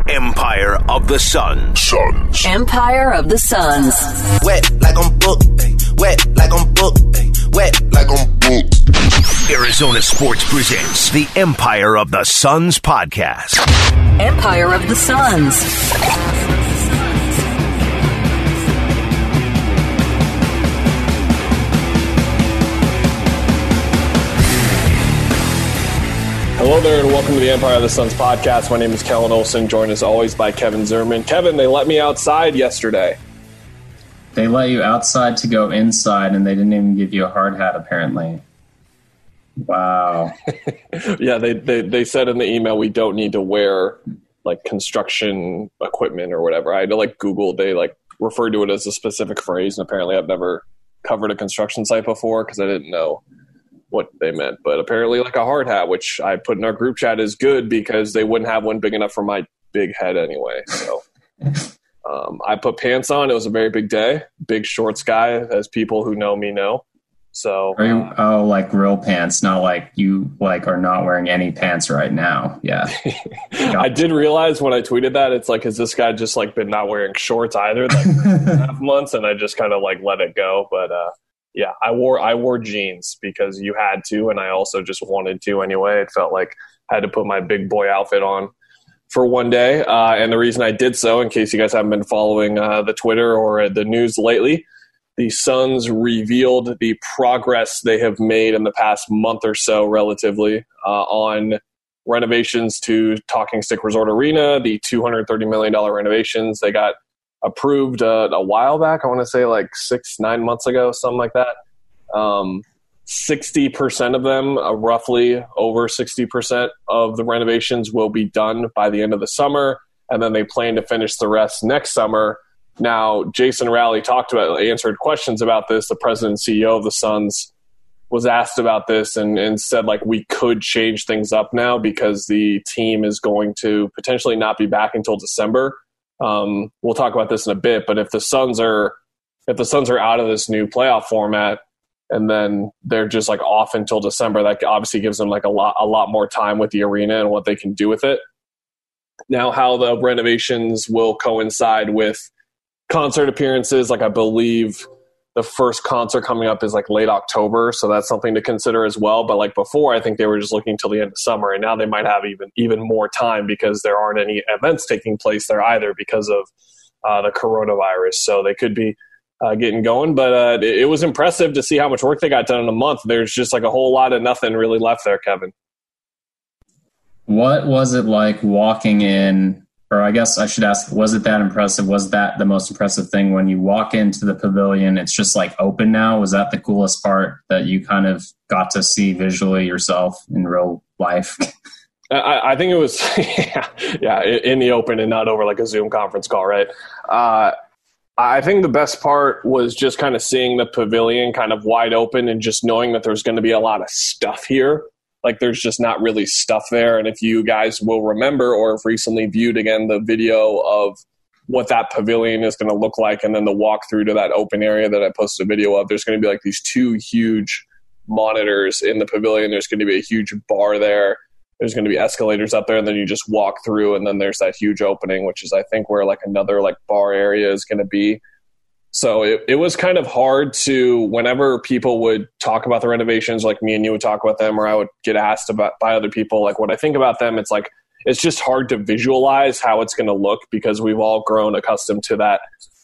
Empire of the Suns. Empire of the Suns. Wet like I'm booked. Wet like I'm booked. Wet like I'm booked. Arizona Sports presents the Empire of the Suns podcast. Empire of the Suns. Hello there, and welcome to the Empire of the Suns podcast. My name is Kellen Olson, joined as always by Kevin Zimmerman. Kevin, they let me outside yesterday. They let you outside to go inside, and they didn't even give you a hard hat, apparently. Wow. Yeah, they said in the email we don't need to wear, like, construction equipment or whatever. I had to, like, Google. They, like, referred to it as a specific phrase, and apparently I've never covered a construction site before because I didn't know what they meant. But apparently, like, a hard hat, which I put in our group chat, is good because they wouldn't have one big enough for my big head anyway. So I put pants on. It was a very big day. Big shorts guy, as people who know me know. So are you, like real pants, not like you like are not wearing any pants right now. Yeah. I did realize when I tweeted that, it's like, has this guy just like been not wearing shorts either like half months? And I just kind of like let it go. But yeah, I wore jeans because you had to, and I also just wanted to anyway. It felt like I had to put my big boy outfit on for one day. And the reason I did so, in case you guys haven't been following the Twitter or the news lately, the Suns revealed the progress they have made in the past month or so relatively on renovations to Talking Stick Resort Arena, the $230 million renovations. They got approved a while back. I want to say like 6-9 months ago, something like that. 60% of them, roughly over 60% of the renovations will be done by the end of the summer, and then they plan to finish the rest next summer. Now, Jason Rowley answered questions about this. The president and CEO of the Suns was asked about this and said, like, we could change things up now because the team is going to potentially not be back until December. We'll talk about this in a bit, but if the Suns are out of this new playoff format and then they're just like off until December, that obviously gives them like a lot more time with the arena and what they can do with it. Now, how the renovations will coincide with concert appearances, like I believe the first concert coming up is like late October, so that's something to consider as well. But like before, I think they were just looking till the end of summer, and now they might have even more time because there aren't any events taking place there either because of the coronavirus. So they could be getting going. But it was impressive to see how much work they got done in a month. There's just like a whole lot of nothing really left there, Kevin. What was it like walking in? Or I guess I should ask, was it that impressive? Was that the most impressive thing when you walk into the pavilion? It's just like open now. Was that the coolest part that you kind of got to see visually yourself in real life? I think it was, yeah, in the open and not over like a Zoom conference call, right? I think the best part was just kind of seeing the pavilion kind of wide open and just knowing that there's going to be a lot of stuff here. Like there's just not really stuff there. And if you guys will remember or have recently viewed again the video of what that pavilion is going to look like and then the walk through to that open area that I posted a video of, there's going to be like these two huge monitors in the pavilion. There's going to be a huge bar there. There's going to be escalators up there, and then you just walk through, and then there's that huge opening, which is I think where like another like bar area is going to be. So it was kind of hard to, whenever people would talk about the renovations, like me and you would talk about them, or I would get asked about by other people, like what I think about them, it's like, it's just hard to visualize how it's going to look because we've all grown accustomed to that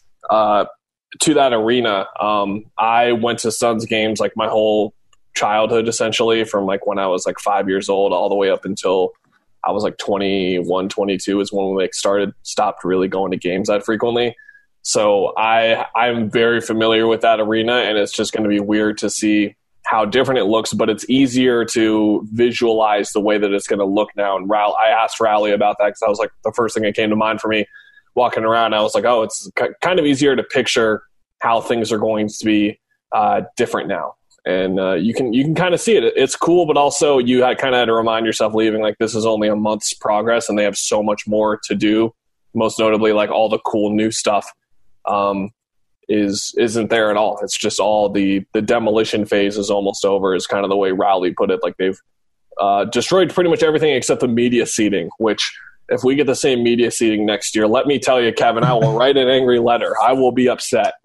arena. I went to Suns games like my whole childhood, essentially, from like when I was like 5 years old all the way up until I was like 21, 22 is when we stopped really going to games that frequently. So I'm very familiar with that arena, and it's just going to be weird to see how different it looks, but it's easier to visualize the way that it's going to look now. And I asked Rowley about that because that was like the first thing that came to mind for me walking around. I was like, oh, it's kind of easier to picture how things are going to be different now. And you can kind of see it. It's cool, but also you kind of had to remind yourself leaving, like, this is only a month's progress, and they have so much more to do, most notably like all the cool new stuff. Isn't there at all. It's just all the demolition phase is almost over, is kind of the way Rowley put it. Like they've destroyed pretty much everything except the media seating, which if we get the same media seating next year, let me tell you, Kevin, I will write an angry letter. I will be upset.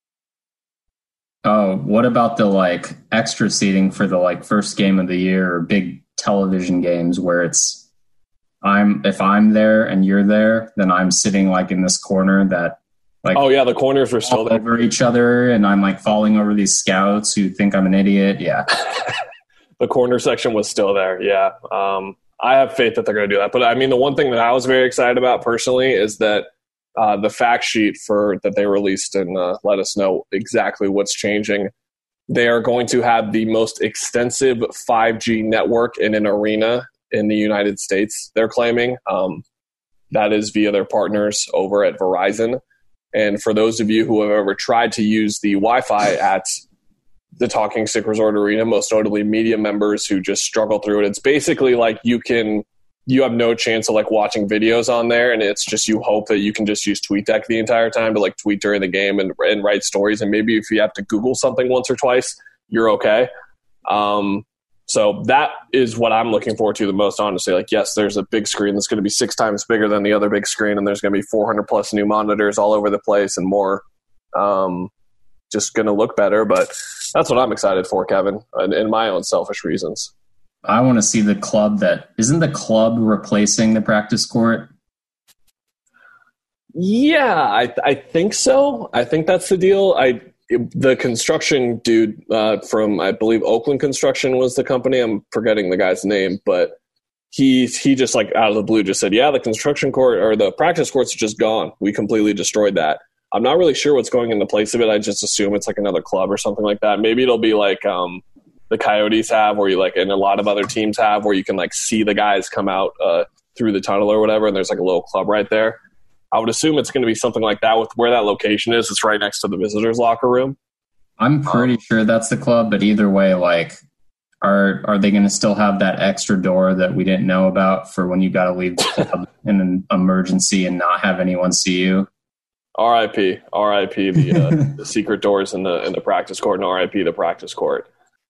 Oh, what about the like extra seating for the like first game of the year or big television games where it's if I'm there and you're there, then I'm sitting like in this corner that like, oh yeah, the corners were still there over each other, and I'm like falling over these scouts who think I'm an idiot. Yeah. The corner section was still there. Yeah. I have faith that they're going to do that. But I mean, the one thing that I was very excited about personally is that the fact sheet that they released and let us know exactly what's changing. They are going to have the most extensive 5G network in an arena in the United States, they're claiming. That is via their partners over at Verizon. And for those of you who have ever tried to use the Wi-Fi at the Talking Stick Resort Arena, most notably media members who just struggle through it, it's basically like you have no chance of like watching videos on there, and it's just you hope that you can just use TweetDeck the entire time to like tweet during the game and write stories. And maybe if you have to Google something once or twice, you're okay. So that is what I'm looking forward to the most, honestly. Like, yes, there's a big screen that's going to be 6 times bigger than the other big screen, and there's going to be 400 plus new monitors all over the place and more. Just going to look better, but that's what I'm excited for, Kevin, and my own selfish reasons. I want to see the club isn't the club replacing the practice court? Yeah, I think so. I think that's the deal. The construction dude from, I believe, Oakland Construction was the company. I'm forgetting the guy's name, but he just like out of the blue just said, yeah, the construction court or the practice court's just gone. We completely destroyed that. I'm not really sure what's going in the place of it. I just assume it's like another club or something like that. Maybe it'll be like the Coyotes have, where you like, and a lot of other teams have, where you can like see the guys come out through the tunnel or whatever, and there's like a little club right there. I would assume it's going to be something like that with where that location is. It's right next to the visitors' locker room. I'm pretty sure that's the club, but either way, like, are they going to still have that extra door that we didn't know about for when you got to leave the club in an emergency and not have anyone see you? R.I.P. The secret doors in the practice court, and R.I.P. the practice court.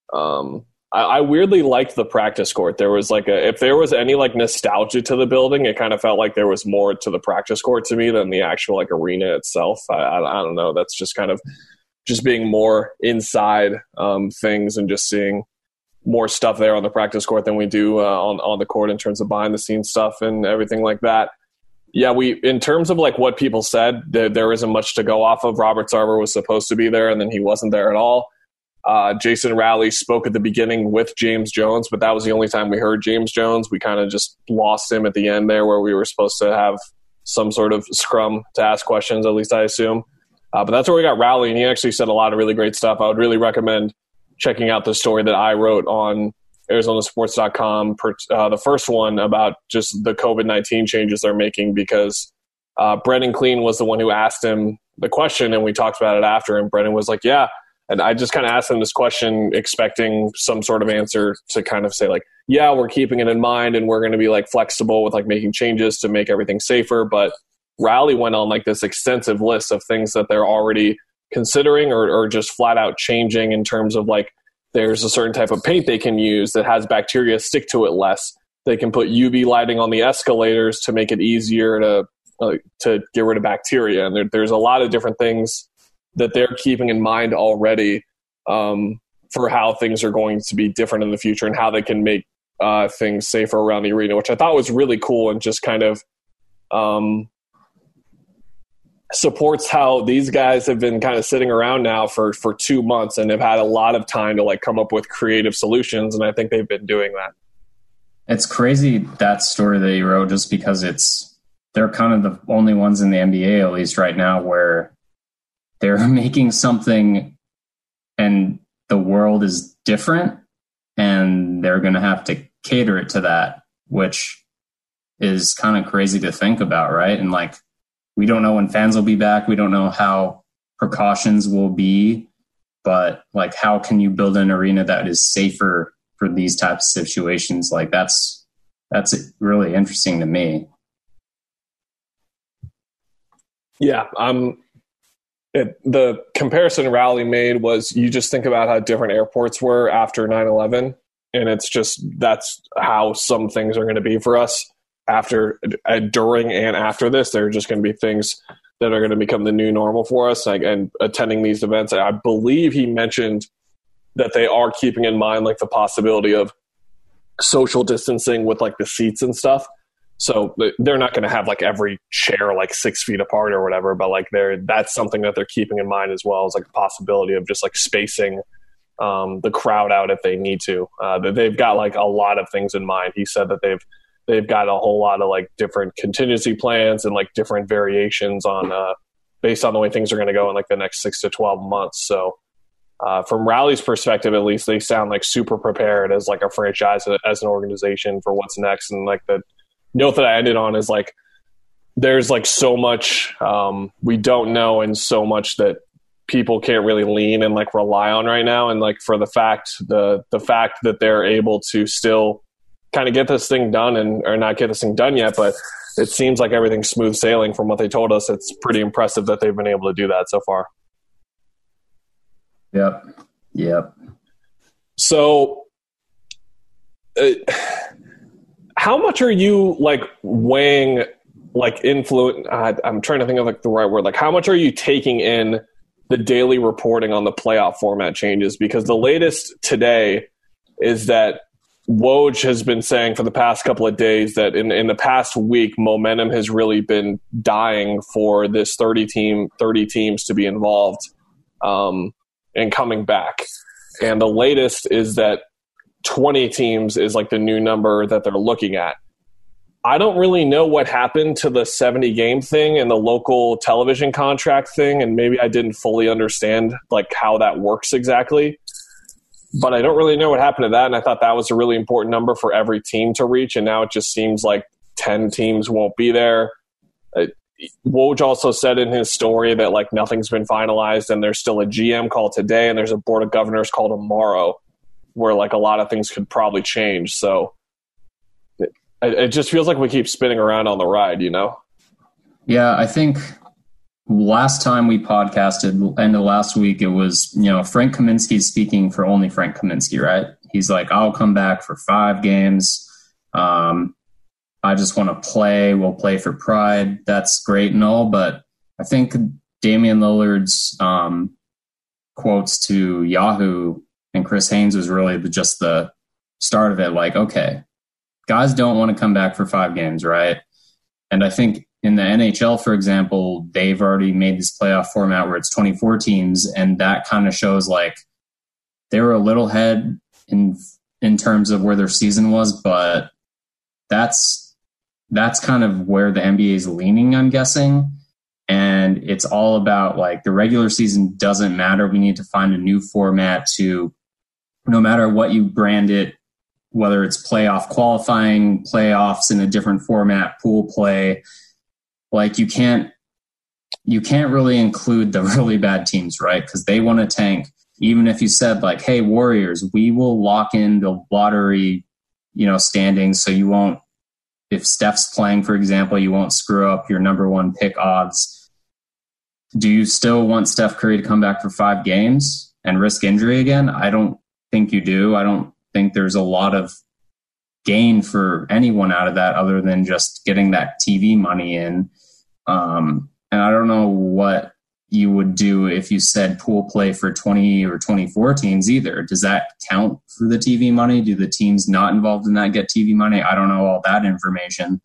I weirdly liked the practice court. There was like if there was any like nostalgia to the building, it kind of felt like there was more to the practice court to me than the actual like arena itself. I don't know. That's just kind of just being more inside things and just seeing more stuff there on the practice court than we do on the court in terms of behind the scenes stuff and everything like that. Yeah, in terms of like what people said, there isn't much to go off of. Robert Sarver was supposed to be there, and then he wasn't there at all. Jason Rowley spoke at the beginning with James Jones, but that was the only time we heard James Jones. We kind of just lost him at the end there, where we were supposed to have some sort of scrum to ask questions, at least I assume. But that's where we got Rowley, and he actually said a lot of really great stuff. I would really recommend checking out the story that I wrote on ArizonaSports.com, the first one about just the COVID-19 changes they're making, because Brendan Clean was the one who asked him the question, and we talked about it after, and Brendan was like, yeah. And I just kind of asked him this question expecting some sort of answer to kind of say like, yeah, we're keeping it in mind and we're going to be like flexible with like making changes to make everything safer. But Rowley went on like this extensive list of things that they're already considering or just flat out changing in terms of like, there's a certain type of paint they can use that has bacteria stick to it less. They can put UV lighting on the escalators to make it easier to get rid of bacteria. And there's a lot of different things that they're keeping in mind already for how things are going to be different in the future and how they can make things safer around the arena, which I thought was really cool and just kind of supports how these guys have been kind of sitting around now for 2 months and have had a lot of time to like come up with creative solutions. And I think they've been doing that. It's crazy, that story that you wrote, just because they're kind of the only ones in the NBA, at least right now, where they're making something and the world is different and they're going to have to cater it to that, which is kind of crazy to think about, right? And like, we don't know when fans will be back. We don't know how precautions will be, but like, how can you build an arena that is safer for these types of situations? Like that's really interesting to me. Yeah. The comparison Rowley made was, you just think about how different airports were after 9/11, and it's just, that's how some things are going to be for us. during and after this, there are just going to be things that are going to become the new normal for us. And attending these events, I believe he mentioned that they are keeping in mind like the possibility of social distancing with like the seats and stuff. So they're not going to have like every chair like 6 feet apart or whatever, but like that's something that they're keeping in mind as well, as like a possibility of just like spacing the crowd out if they need to. They've got like a lot of things in mind. He said that they've got a whole lot of like different contingency plans and like different variations on based on the way things are going to go in like the next 6 to 12 months. So from Rally's perspective, at least, they sound like super prepared as like a franchise, as an organization for what's next. And like the note that I ended on is like, there's like so much we don't know, and so much that people can't really lean and like rely on right now. And like for the fact that they're able to still kind of get this thing done or not get this thing done yet, but it seems like everything's smooth sailing from what they told us. It's pretty impressive that they've been able to do that so far. Yep. So how much are you like weighing like influence? I'm trying to think of like the right word. Like how much are you taking in the daily reporting on the playoff format changes? Because the latest today is that Woj has been saying for the past couple of days that in the past week, momentum has really been dying for this 30 teams to be involved and coming back. And the latest is that 20 teams is like the new number that they're looking at. I don't really know what happened to the 70 game thing and the local television contract thing. And maybe I didn't fully understand like how that works exactly, but I don't really know what happened to that. And I thought that was a really important number for every team to reach. And now it just seems like 10 teams won't be there. Woj also said in his story that like nothing's been finalized and there's still a GM call today and there's a board of governors call tomorrow where like a lot of things could probably change. So it just feels like we keep spinning around on the ride, you know? Yeah, I think last time we podcasted, end of last week, it was, Frank Kaminsky speaking for only Frank Kaminsky, right? He's like, I'll come back for 5 games. I just want to play. We'll play for pride. That's great and all, but I think Damian Lillard's quotes to Yahoo and Chris Haynes was really just the start of it. Like, okay, guys don't want to come back for 5 games, right? And I think in the NHL, for example, they've already made this playoff format where it's 24 teams, and that kind of shows like they were a little ahead in terms of where their season was, but that's kind of where the NBA is leaning, I'm guessing. And it's all about like the regular season doesn't matter. We need to find a new format to, no matter what you brand it, whether it's playoff qualifying, playoffs in a different format, pool play, like you can't really include the really bad teams, right? Because they want to tank. Even if you said like, hey, Warriors, we will lock in the lottery, standings, so you won't, if Steph's playing, for example, you won't screw up your number 1 pick odds. Do you still want Steph Curry to come back for 5 games and risk injury again? I don't think you do. I don't think there's a lot of gain for anyone out of that other than just getting that TV money in. And I don't know what you would do if you said pool play for 20 or 24 teams either. Does that count for the TV money? Do the teams not involved in that get TV money? I don't know all that information.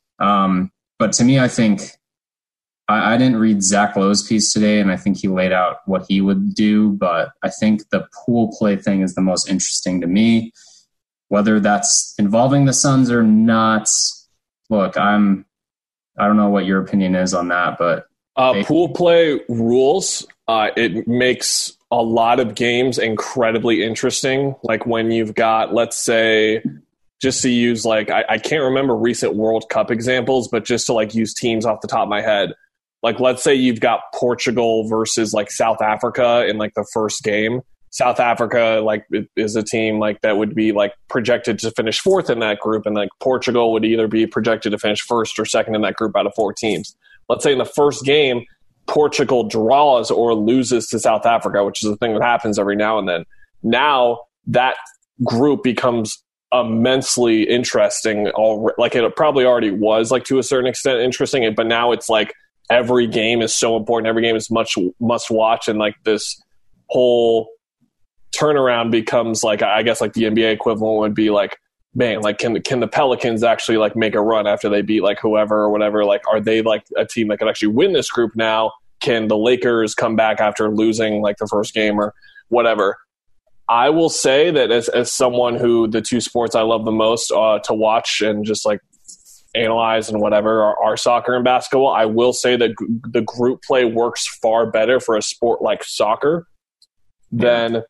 But to me, I think I didn't read Zach Lowe's piece today, and I think he laid out what he would do, but I think the pool play thing is the most interesting to me. Whether that's involving the Suns or not, look, I don't know what your opinion is on that, but pool play rules, it makes a lot of games incredibly interesting. Like when you've got, let's say, just to use like, I can't remember recent World Cup examples, but just to like use teams off the top of my head. Like, let's say you've got Portugal versus like South Africa in like the first game. South Africa like is a team like that would be like projected to finish 4th in that group, and like Portugal would either be projected to finish 1st or 2nd in that group out of 4 teams. Let's say in the first game, Portugal draws or loses to South Africa, which is a thing that happens every now and then. Now that group becomes immensely interesting. Like it probably already was, like to a certain extent, interesting, but now it's like every game is so important. Every game is must watch, and like this whole turnaround becomes like, I guess like the NBA equivalent would be like, man, like can the Pelicans actually like make a run after they beat like whoever or whatever? Like, are they like a team that could actually win this group now? Can the Lakers come back after losing like the first game or whatever? I will say that as someone who the two sports I love the most to watch and just like analyze and whatever are soccer and basketball, I will say that the group play works far better for a sport like soccer than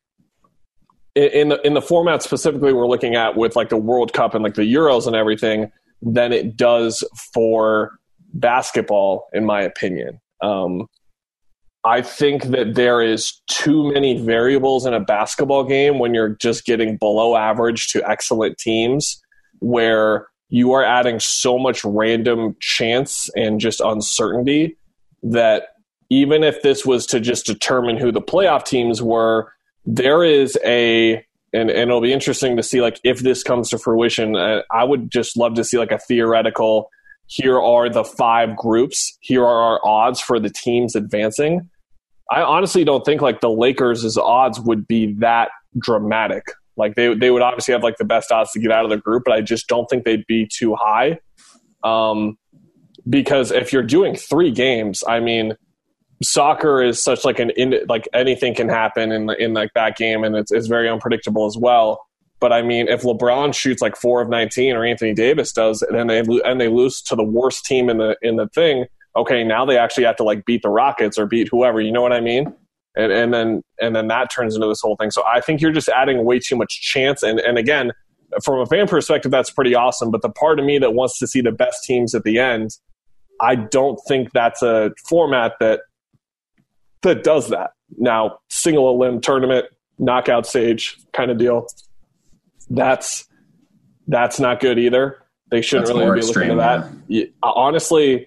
in the format specifically we're looking at with like the World Cup and like the Euros and everything than it does for basketball, in my opinion. I think that there is too many variables in a basketball game when you're just getting below average to excellent teams, where you are adding so much random chance and just uncertainty that even if this was to just determine who the playoff teams were, there is and it'll be interesting to see like if this comes to fruition. I would just love to see like a theoretical, here are the 5 groups, here are our odds for the teams advancing. I honestly don't think like the Lakers' odds would be that dramatic. Like they would obviously have like the best odds to get out of the group, but I just don't think they'd be too high. Because if you're doing 3 games, I mean, soccer is such like like anything can happen in like that game, and it's very unpredictable as well. But I mean, if LeBron shoots like 4 of 19 or Anthony Davis does, and they lose to the worst team in the thing, okay, now they actually have to like beat the Rockets or beat whoever, you know what I mean? And then that turns into this whole thing. So I think you're just adding way too much chance. And again, from a fan perspective, that's pretty awesome. But the part of me that wants to see the best teams at the end, I don't think that's a format that does that. Now, single elim tournament, knockout stage kind of deal. That's not good either. They shouldn't really be looking at that. Yeah, honestly,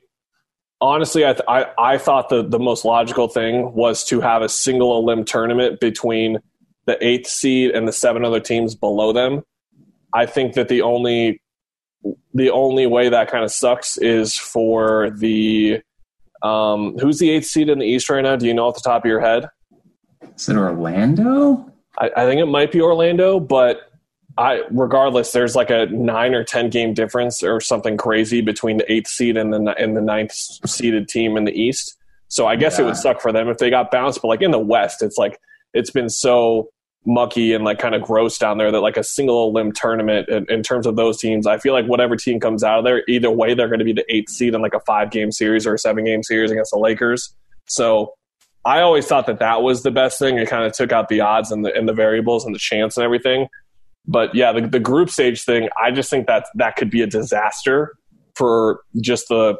I thought the most logical thing was to have a single elim tournament between the 8th seed and the 7 other teams below them. I think that the only way that kind of sucks is for the who's the 8th seed in the East right now? Do you know off the top of your head? Is it Orlando? I think it might be Orlando, but regardless, there's like a 9 or 10 game difference or something crazy between the 8th seed and the 9th seeded team in the East. So I guess it would suck for them if they got bounced. But like in the West, it's like it's been so mucky and like kind of gross down there that like a single elim tournament in terms of those teams, I feel like whatever team comes out of there, either way, they're going to be the 8th seed in like a 5-game series or a 7-game series against the Lakers. So I always thought that was the best thing. It kind of took out the odds and the variables and the chance and everything. But yeah, the group stage thing, I just think that could be a disaster for just I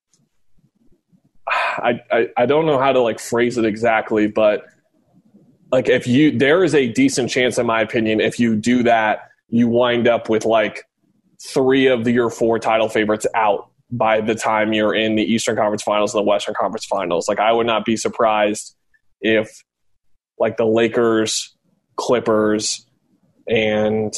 don't know how to like phrase it exactly, but like there is a decent chance, in my opinion, if you do that, you wind up with like 3 of your 4 title favorites out by the time you're in the Eastern Conference Finals and the Western Conference Finals. Like I would not be surprised if like the Lakers, Clippers, and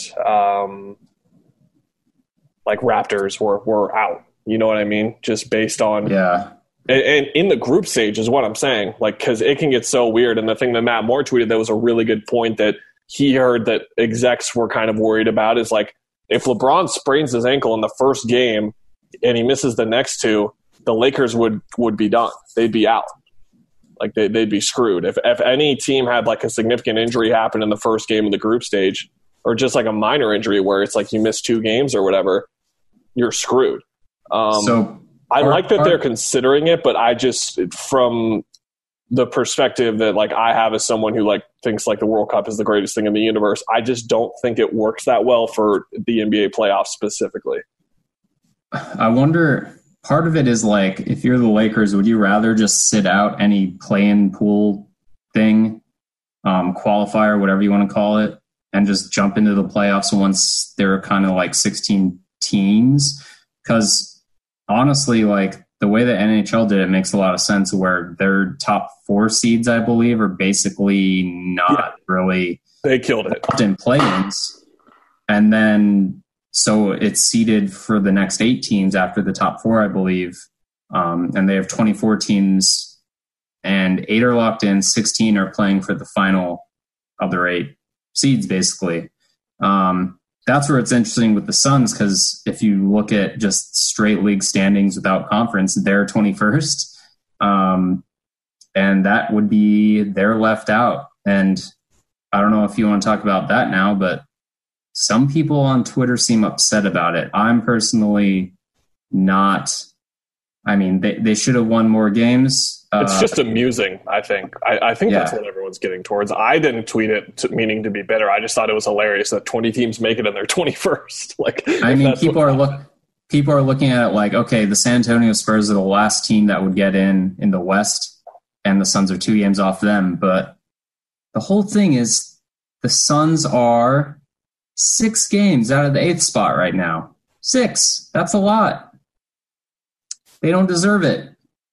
like Raptors were out. You know what I mean? Just based on and in the group stage is what I'm saying. Like because it can get so weird. And the thing that Matt Moore tweeted that was a really good point that he heard that execs were kind of worried about is like if LeBron sprains his ankle in the first game and he misses the next 2, the Lakers would be done. They'd be out. Like they'd be screwed. If any team had like a significant injury happen in the first game of the group stage, or just like a minor injury where it's like you miss 2 games or whatever, you're screwed. So I like that they're considering it, but I just, from the perspective that like I have as someone who like thinks like the World Cup is the greatest thing in the universe, I just don't think it works that well for the NBA playoffs specifically. I wonder, part of it is like, if you're the Lakers, would you rather just sit out any play-in pool thing, qualifier, whatever you want to call it, and just jump into the playoffs once they're kind of like 16 teams? Because honestly, like the way that NHL did it makes a lot of sense, where their top 4 seeds, I believe, are basically not really. They killed it in play-ins. And then, so it's seeded for the next 8 teams after the top 4, I believe. And they have 24 teams, and 8 are locked in, 16 are playing for the final other 8 seeds, basically. That's where it's interesting with the Suns, because if you look at just straight league standings without conference, they're 21st. And that would be, they're left out. And I don't know if you want to talk about that now, but some people on Twitter seem upset about it. I'm personally not. I mean, they should have won more games. It's just amusing, I think. I think that's what everyone's getting towards. I didn't tweet it meaning to be bitter. I just thought it was hilarious that 20 teams make it and they're 21st. Like, I mean, people are looking at it like, okay, the San Antonio Spurs are the last team that would get in the West, and the Suns are 2 games off them. But the whole thing is the Suns are 6 games out of the 8th spot right now. 6. That's a lot. They don't deserve it.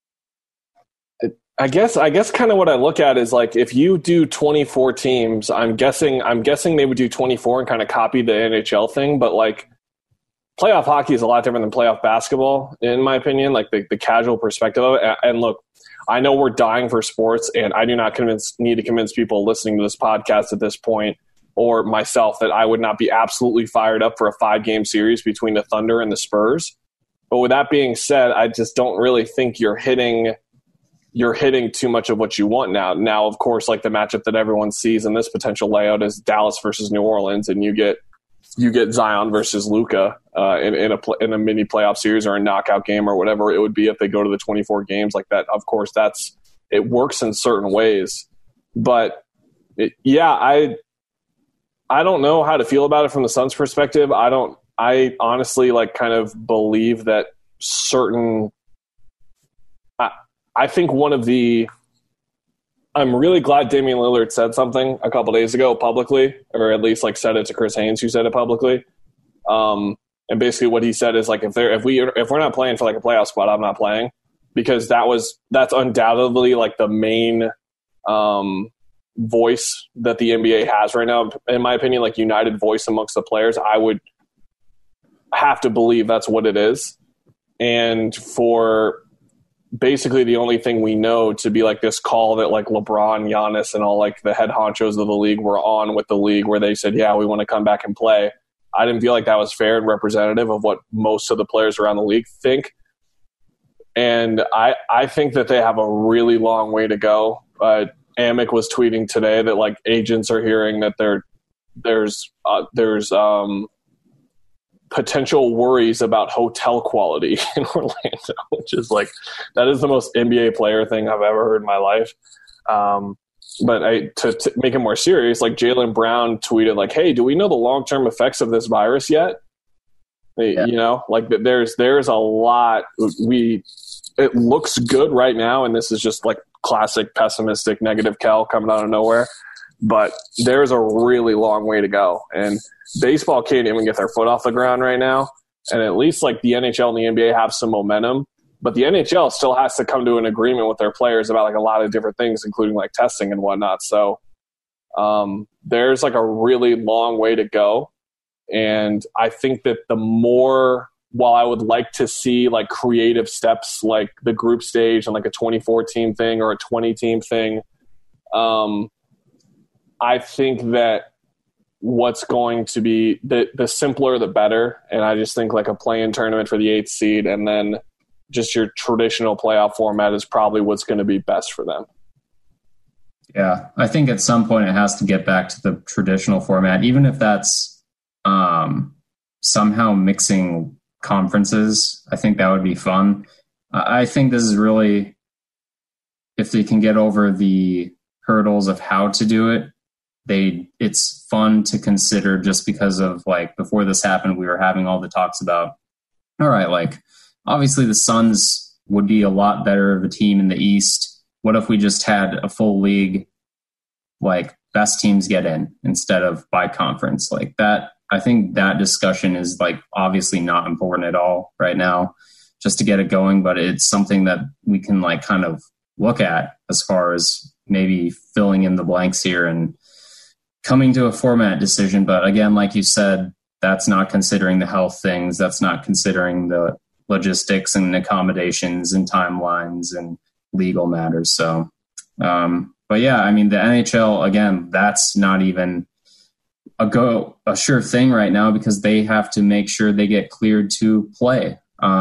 I guess kind of what I look at is like, if you do 24 teams, I'm guessing they would do 24 and kind of copy the NHL thing, but like playoff hockey is a lot different than playoff basketball, in my opinion, like the casual perspective of it. And look, I know we're dying for sports, and I do not need to convince people listening to this podcast at this point, or myself, that I would not be absolutely fired up for a 5-game series between the Thunder and the Spurs. But with that being said, I just don't really think you're hitting too much of what you want now. Now, of course, like the matchup that everyone sees in this potential layout is Dallas versus New Orleans, and you get Zion versus Luka in a mini playoff series or a knockout game or whatever it would be if they go to the 24 games like that. Of course, it works in certain ways, but I don't know how to feel about it from the Suns' perspective. I honestly like kind of believe that I think I'm really glad Damian Lillard said something a couple days ago publicly, or at least like said it to Chris Haynes, who said it publicly. And basically what he said is like, if we're not playing for like a playoff spot, I'm not playing, because that's undoubtedly like the main voice that the NBA has right now, in my opinion, like united voice amongst the players. I would have to believe that's what it is. And for basically the only thing we know to be like this call that like LeBron, Giannis, and all like the head honchos of the league were on with the league, where they said, yeah, we want to come back and play. I didn't feel like that was fair and representative of what most of the players around the league think. And I think that they have a really long way to go. Amick was tweeting today that like agents are hearing that there's potential worries about hotel quality in Orlando, which is like, that is the most NBA player thing I've ever heard in my life. But to make it more serious, like Jaylen Brown tweeted like, hey, do we know the long-term effects of this virus yet? Yeah. You know, like there's a lot. It looks good right now, and this is just like classic pessimistic negative Kel coming out of nowhere. But there's a really long way to go. And baseball can't even get their foot off the ground right now. And at least like the NHL and the NBA have some momentum. But the NHL still has to come to an agreement with their players about like a lot of different things, including like testing and whatnot. So there's like a really long way to go. And I think that while I would like to see like creative steps like the group stage and like a 24-team thing or a 20-team thing, I think that what's going to be the simpler, the better. And I just think like a play-in tournament for the 8th seed and then just your traditional playoff format is probably what's going to be best for them. Yeah, I think at some point it has to get back to the traditional format, even if that's somehow mixing conferences. I think that would be fun. I think this is really, if they can get over the hurdles of how to do it, it's fun to consider, just because of like before this happened, we were having all the talks about, all right, like obviously the Suns would be a lot better of a team in the East. What if we just had a full league, like best teams get in instead of by conference like that? I think that discussion is like obviously not important at all right now, just to get it going. But it's something that we can like kind of look at as far as maybe filling in the blanks here and coming to a format decision. But again, like you said, that's not considering the health things. That's not considering the logistics and accommodations and timelines and legal matters. So, but yeah, I mean, the NHL, again, that's not even a sure thing right now, because they have to make sure they get cleared to play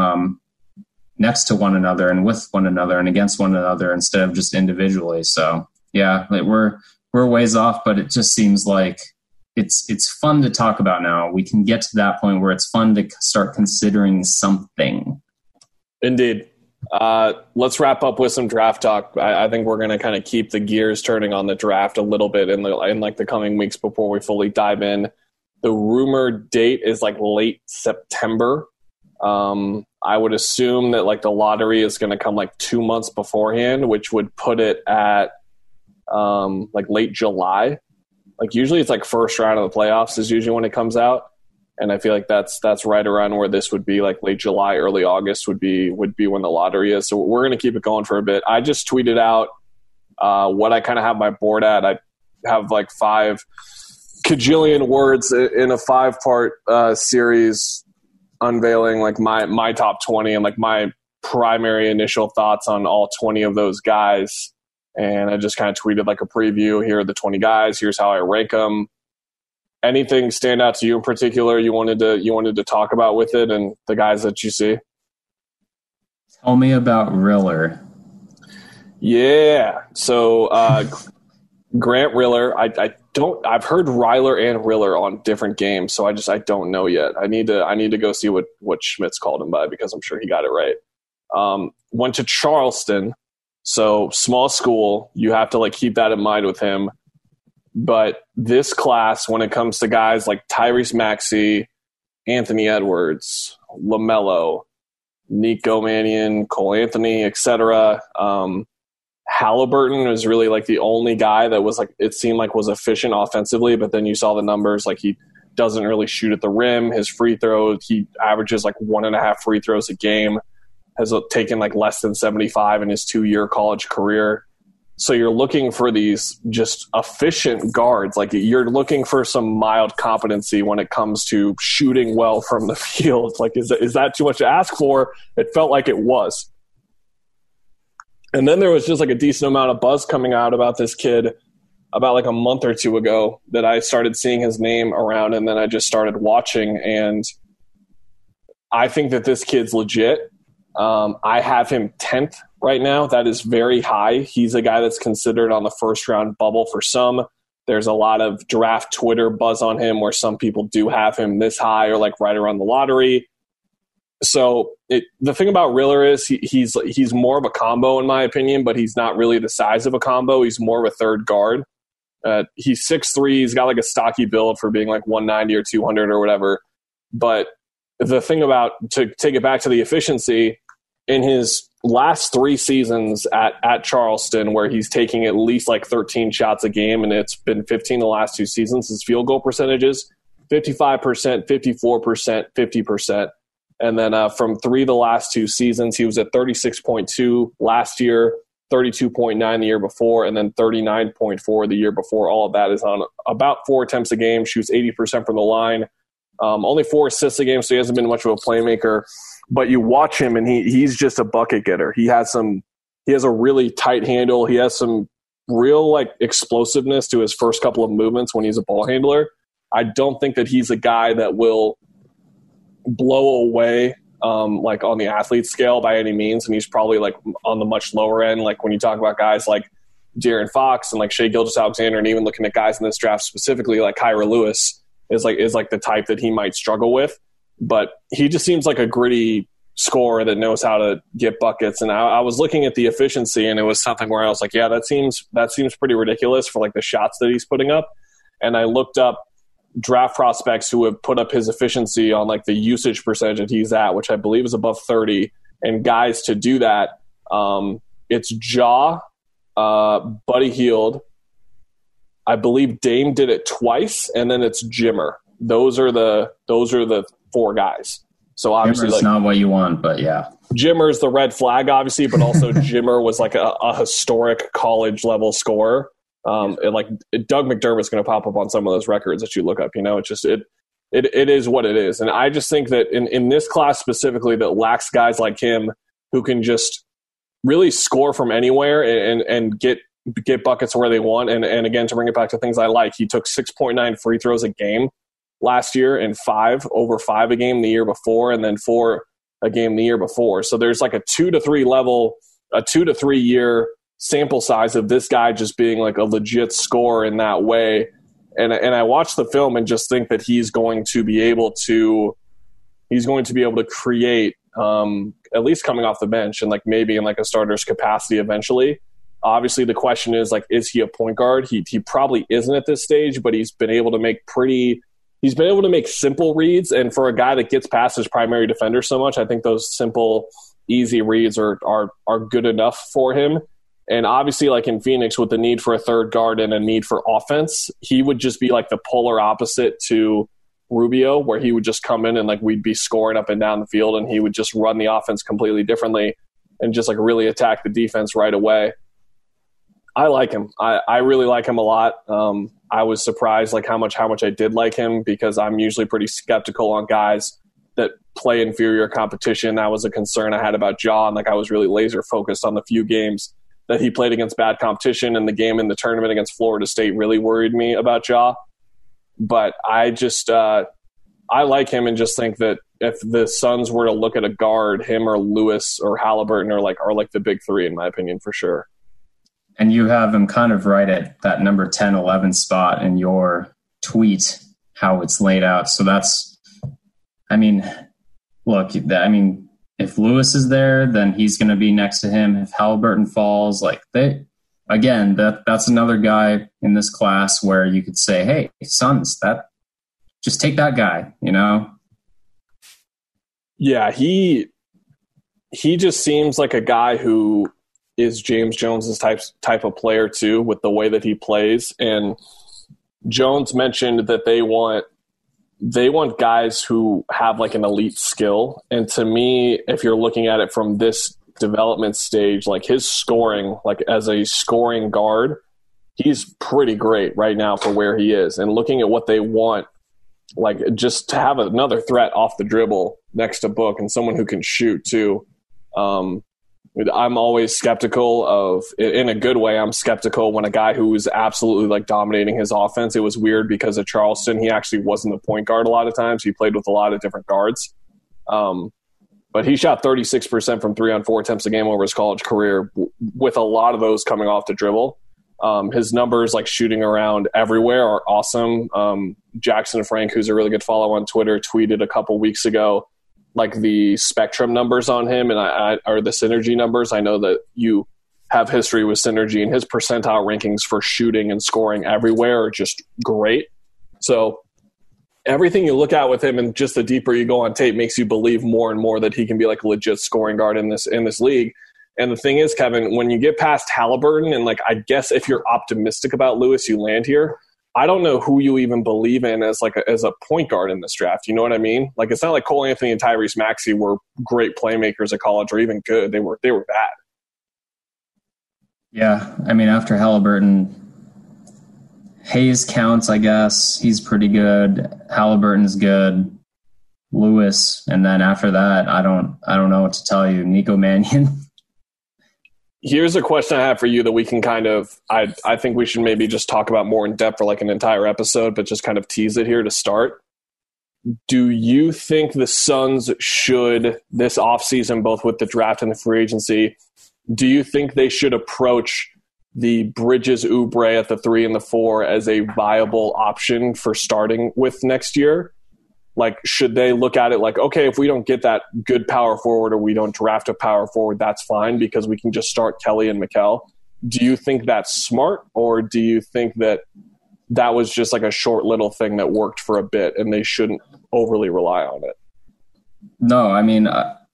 next to one another and with one another and against one another instead of just individually. So yeah, like we're ways off, but it just seems like it's fun to talk about now. We can get to that point where it's fun to start considering something. Indeed. Let's wrap up with some draft talk. I think we're going to kind of keep the gears turning on the draft a little bit in like the coming weeks before we fully dive in. The rumored date is like late September. I would assume that like the lottery is going to come like 2 months beforehand, which would put it at like late July. Like usually it's like first round of the playoffs is usually when it comes out. And I feel like that's right around where this would be, like late July, early August would be when the lottery is. So we're going to keep it going for a bit. I just tweeted out what I kind of have my board at. I have like 5 kajillion words in a 5-part series unveiling like my top 20 and like my primary initial thoughts on all 20 of those guys. And I just kind of tweeted like a preview. Here are the 20 guys. Here's how I rank them. Anything stand out to you in particular you wanted to talk about with it and the guys that you see? Tell me about Riller. Yeah. So Grant Riller, I've heard Ryler and Riller on different games, so I don't know yet. I need to go see what Schmitz called him by, because I'm sure he got it right. Went to Charleston, so small school. You have to like keep that in mind with him. But this class, when it comes to guys like Tyrese Maxey, Anthony Edwards, LaMelo, Nico Mannion, Cole Anthony, etc., Halliburton was really like the only guy that was like, it seemed like was efficient offensively, but then you saw the numbers, like he doesn't really shoot at the rim. His free throws, he averages like 1.5 free throws a game, has taken like less than 75 in his 2-year college career. So you're looking for these just efficient guards. Like you're looking for some mild competency when it comes to shooting well from the field. Like, is that too much to ask for? It felt like it was. And then there was just like a decent amount of buzz coming out about this kid about like a month or 2 ago that I started seeing his name around, and then I just started watching, and I think that this kid's legit. I have him 10th right now. That is very high. He's a guy that's considered on the first round bubble for some. There's a lot of draft Twitter buzz on him where some people do have him this high or like right around the lottery. So the thing about Riller is he's more of a combo in my opinion, but he's not really the size of a combo. He's more of a third guard. He's 6'3". He's got like a stocky build for being like 190 or 200 or whatever. But the thing about, to take it back to the efficiency, in his last 3 seasons at Charleston, where he's taking at least like 13 shots a game, and it's been 15 the last 2 seasons, his field goal percentages, 55%, 54%, 50%. And then from 3 the last 2 seasons, he was at 36.2 last year, 32.9 the year before, and then 39.4 the year before. All of that is on about 4 attempts a game, shoots 80% from the line. Only 4 assists a game, so he hasn't been much of a playmaker. But you watch him, and he's just a bucket getter. He has a really tight handle. He has some real like explosiveness to his first couple of movements when he's a ball handler. I don't think that he's a guy that will blow away like on the athlete scale by any means, and he's probably like on the much lower end. Like when you talk about guys like De'Aaron Fox and like Shai Gilgeous-Alexander, and even looking at guys in this draft specifically like Kyra Lewis is like the type that he might struggle with. But he just seems like a gritty scorer that knows how to get buckets. And I was looking at the efficiency, and it was something where I was like, yeah, that seems pretty ridiculous for like the shots that he's putting up. And I looked up draft prospects who have put up his efficiency on like the usage percentage that he's at, which I believe is above 30. And guys to do that, it's Ja, Buddy Hield. I believe Dame did it twice, and then it's Jimmer. Those are the 4 guys. So obviously, Jimmer's not what you want, but yeah. Jimmer's the red flag, obviously, but also Jimmer was like a historic college level scorer. And like Doug McDermott's going to pop up on some of those records that you look up. You know, it's just it is what it is. And I just think that in this class specifically that lacks guys like him who can just really score from anywhere and get buckets where they want. And again, to bring it back to things I like, he took 6.9 free throws a game last year and over 5 a game the year before, and then 4 a game the year before. So there's like a 2 to 3 year sample size of this guy just being like a legit scorer in that way. And I watched the film and just think that he's going to be able to create, at least coming off the bench and like maybe in like a starter's capacity eventually. Obviously the question is like, is he a point guard? He probably isn't at this stage, but he's been able to make simple reads. And for a guy that gets past his primary defender so much, I think those simple, easy reads are good enough for him. And obviously, like in Phoenix, with the need for a third guard and a need for offense, he would just be like the polar opposite to Rubio, where he would just come in and like we'd be scoring up and down the field, and he would just run the offense completely differently and just like really attack the defense right away. I like him. I really like him a lot. I was surprised like how much I did like him, because I'm usually pretty skeptical on guys that play inferior competition. That was a concern I had about Ja, and like I was really laser focused on the few games that he played against bad competition, and the game in the tournament against Florida State really worried me about Ja. But I just I like him, and just think that if the Suns were to look at a guard, him or Lewis or Halliburton are like the big three in my opinion for sure. And you have him kind of right at that number 10, 11 spot in your tweet, how it's laid out. So that's, I mean, look, if Lewis is there, then he's going to be next to him. If Halliburton falls, that's another guy in this class where you could say, hey, Suns, just take that guy, you know? Yeah, he just seems like a guy who is James Jones's type of player too, with the way that he plays. And Jones mentioned that they want guys who have like an elite skill. And to me, if you're looking at it from this development stage, like his scoring, like as a scoring guard, he's pretty great right now for where he is. And looking at what they want, like just to have another threat off the dribble next to Book and someone who can shoot too. I'm always skeptical of, in a good way, I'm skeptical when a guy who is absolutely like dominating his offense. It was weird because at Charleston, he actually wasn't a point guard a lot of times. He played with a lot of different guards. But he shot 36% from 3 on 4 attempts a game over his college career, with a lot of those coming off the dribble. His numbers, like shooting around everywhere, are awesome. Jackson Frank, who's a really good follow on Twitter, tweeted a couple weeks ago like the spectrum numbers on him or the synergy numbers. I know that you have history with synergy, and his percentile rankings for shooting and scoring everywhere are just great. So everything you look at with him, and just the deeper you go on tape, makes you believe more and more that he can be like a legit scoring guard in this league. And the thing is, Kevin, when you get past Halliburton, and like I guess if you're optimistic about Lewis, you land here. I don't know who you even believe in as a point guard in this draft. You know what I mean? Like, it's not like Cole Anthony and Tyrese Maxey were great playmakers at college, or even good. They were bad. Yeah, I mean, after Halliburton, Hayes counts, I guess. He's pretty good. Halliburton's good. Lewis, and then after that, I don't know what to tell you. Nico Mannion. Here's a question I have for you that we can kind of, I think we should maybe just talk about more in depth for like an entire episode, but just kind of tease it here to start. Do you think the Suns should, this offseason, both with the draft and the free agency, do you think they should approach the Bridges Oubre at the 3 and the 4 as a viable option for starting with next year? Like, should they look at it like, okay, if we don't get that good power forward, or we don't draft a power forward, that's fine because we can just start Kelly and Mikal? Do you think that's smart, or do you think that was just like a short little thing that worked for a bit and they shouldn't overly rely on it? No, I mean,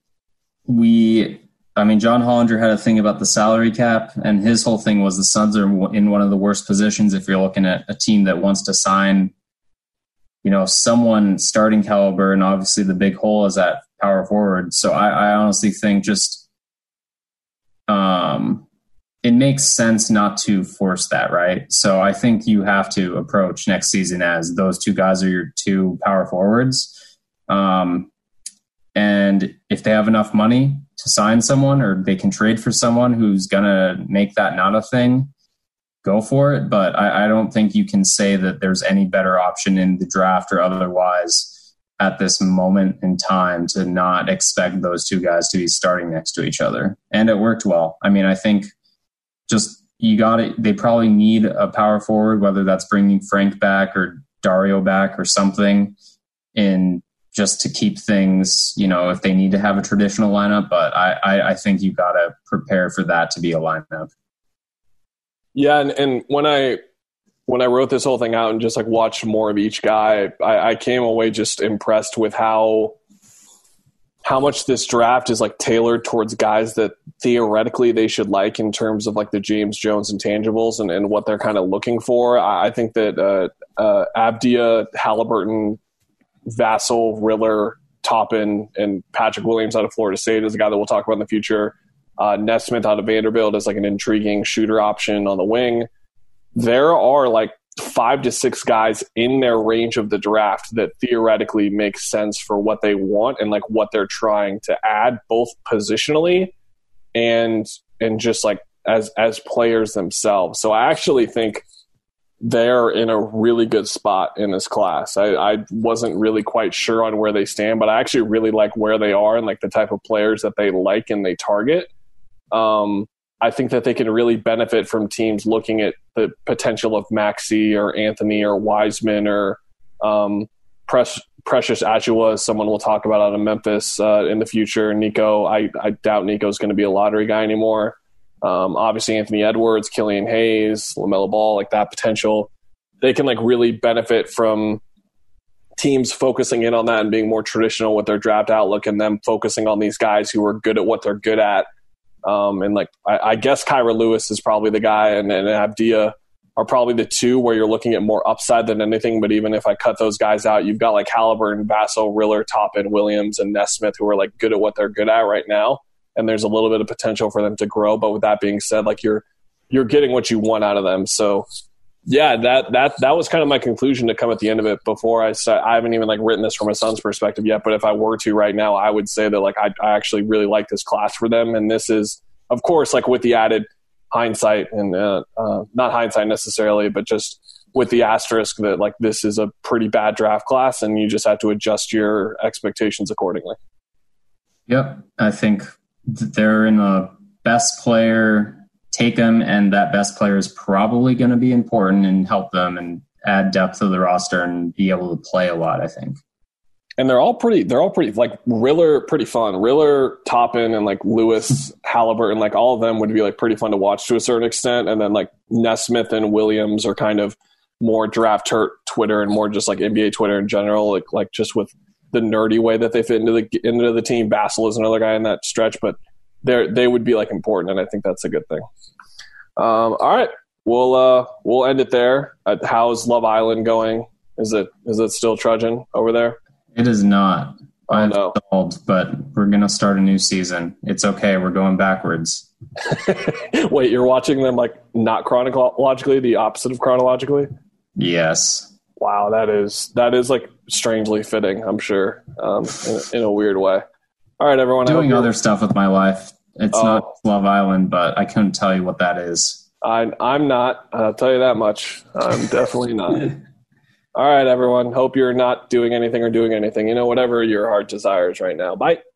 John Hollinger had a thing about the salary cap, and his whole thing was the Suns are in one of the worst positions if you're looking at a team that wants to sign, you know, someone starting caliber, and obviously the big hole is at power forward. So I honestly think just it makes sense not to force that, right? So I think you have to approach next season as those two guys are your two power forwards. And if they have enough money to sign someone, or they can trade for someone who's going to make that not a thing, go for it. But I don't think you can say that there's any better option in the draft or otherwise at this moment in time to not expect those two guys to be starting next to each other. And it worked well. I mean, I think just they probably need a power forward, whether that's bringing Frank back or Dario back or something, in just to keep things, if they need to have a traditional lineup. But I think you got to prepare for that to be a lineup. Yeah, and when I wrote this whole thing out and just like watched more of each guy, I came away just impressed with how much this draft is like tailored towards guys that theoretically they should like in terms of like the James Jones intangibles and what they're kind of looking for. I think that Abdia, Halliburton, Vassell, Riller, Toppin, and Patrick Williams out of Florida State is a guy that we'll talk about in the future. Nesmith out of Vanderbilt is like an intriguing shooter option on the wing. There are like 5 to 6 guys in their range of the draft that theoretically make sense for what they want and like what they're trying to add, both positionally and just like as players themselves. So I actually think they're in a really good spot in this class. I wasn't really quite sure on where they stand, but I actually really like where they are and like the type of players that they like and they target. I think that they can really benefit from teams looking at the potential of Maxey or Anthony or Wiseman or Precious Achiuwa, someone we'll talk about out of Memphis in the future. Nico, I doubt Nico's going to be a lottery guy anymore. Obviously Anthony Edwards, Killian Hayes, LaMelo Ball, like that potential. They can like really benefit from teams focusing in on that and being more traditional with their draft outlook and them focusing on these guys who are good at what they're good at. And like, I guess Kyra Lewis is probably the guy and Abdia are probably the two where you're looking at more upside than anything. But even if I cut those guys out, you've got like Halliburton, Vassell, Riller, Toppin, Williams, and Nesmith who are like good at what they're good at right now. And there's a little bit of potential for them to grow. But with that being said, like you're getting what you want out of them. So yeah, that was kind of my conclusion to come at the end of it. Before I haven't even like written this from a Suns perspective yet, but if I were to right now, I would say that like I actually really like this class for them. And this is, of course, like with the added hindsight and not hindsight necessarily, but just with the asterisk that like this is a pretty bad draft class and you just have to adjust your expectations accordingly. Yep, I think they're in a best player. Take them, and that best player is probably going to be important and help them and add depth to the roster and be able to play a lot, I think. And they're all pretty like Riller, pretty fun. Riller, Toppin, and like Lewis, Halliburton, like all of them would be like pretty fun to watch to a certain extent. And then like Nesmith and Williams are kind of more draft Twitter and more just like NBA Twitter in general, like just with the nerdy way that they fit into the team. Vassell is another guy in that stretch, but they would be like important, and I think that's a good thing. All right, we'll end it there. How's Love Island going? Is it still trudging over there? It is not. Oh, no. But we're gonna start a new season. It's okay. We're going backwards. Wait, you're watching them like not chronologically, the opposite of chronologically? Yes. Wow, that is like strangely fitting, I'm sure, in a weird way. All right, everyone. Doing other stuff with my life. It's not Love Island, but I couldn't tell you what that is. I'm not. I'll tell you that much. I'm definitely not. All right, everyone. Hope you're not doing anything or doing anything. Whatever your heart desires right now. Bye.